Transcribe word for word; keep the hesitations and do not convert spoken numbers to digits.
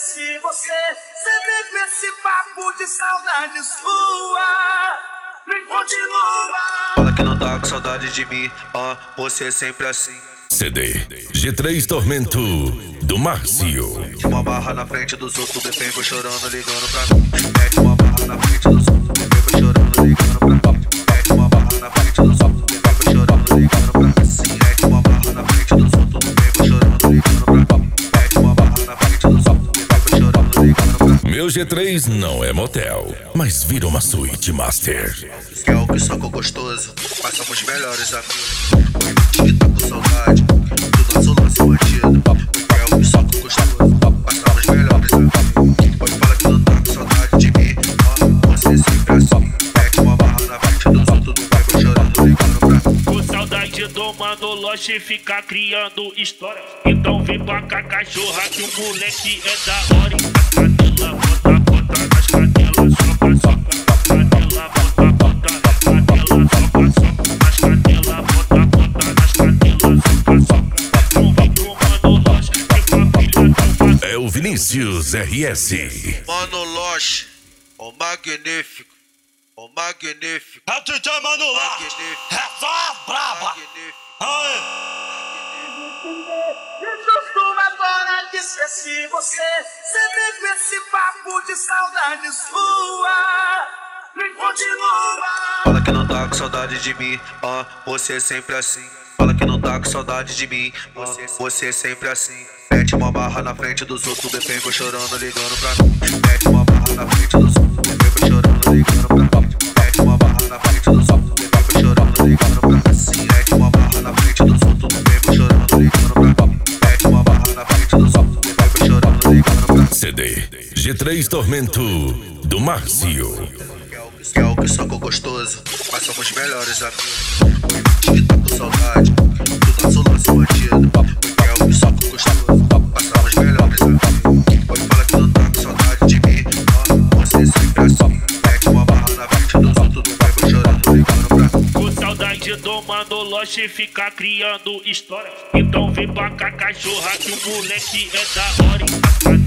esqueci você. Sempre com esse papo de saudade sua. Me continua. Fala que não tá com saudade de mim, ó, você é sempre assim. C D G três Tormento do Márcio. Mete uma barra na frente dos outros, bebê vou chorando, ligando pra mim. Mete uma barra na frente dos outros, bebê vou chorando, ligando pra mim. Mete uma barra na frente dos outros, bebê vou chorando, ligando pra mim. Mete uma barra na frente dos outros, bebê vou chorando, ligando pra mim. Mete uma barra na frente dos outros, bebê vou chorando, ligando pra mim. Meu G três não é motel, mas vira uma suíte master. Que é o que sacou gostoso, passamos melhores amigos. Oi, que tá com saudade, do nosso lance bandido. Que é o que sacou gostoso, passamos melhores amigos. Pode falar que não tá com saudade de mim, ó, você sempre assim. Mete uma barra na frente dos outros, do pai vou chorando, ligando pra mim. Com saudade do mano Loche e ficar criando história. Então vem pra cá, cachorra, que o moleque é da hora. Canela, bota, bota nas canelas, soca, soca. Canela, bota, bota nas canelas, soca, soca. Nas canelas, bota, bota nas canelas, soca, soca. Então vem pro mano Loche e pra filha do vazio. É o Vinícius R S. Mano Loche, o magnífico, o magnífico. É o D J Mano Loche, é só a braba. Aê! Me costuma agora que esqueci você. Sempre com esse papo de saudade sua. Me continua. Fala que não tá com saudade de mim, ó, você é sempre assim. Fala que não tá com saudade de mim, você, você é sempre assim. Mete uma barra na frente dos outros, bebê vou chorando, ligando pra mim. Mete uma barra na frente dos outros, bebê vou chorando, ligando pra mim. Mete uma barra na frente dos outros, bebê vou chorando, ligando pra mim. Mete uma barra na frente dos outros, bebê vou chorando, ligando pra mim. Mete uma barra na frente dos outros, bebê vou chorando, ligando pra mim. C D G três Tormento do Márcio. Que é o que sacou gostoso, passamos melhores amigos. Oi, que tá com saudade, do nosso lance bandido. Que é o que sacou gostoso, passamos melhores amigos. Pode falar que não tá com saudade de mim, ó, você sempre assim. Mete uma barra na frente dos outros, do pai vou chorando, ligando pra mim. Com saudade do mano Loche e ficar criando história. Então vem pra cá, cachorra, que o moleque é da hora.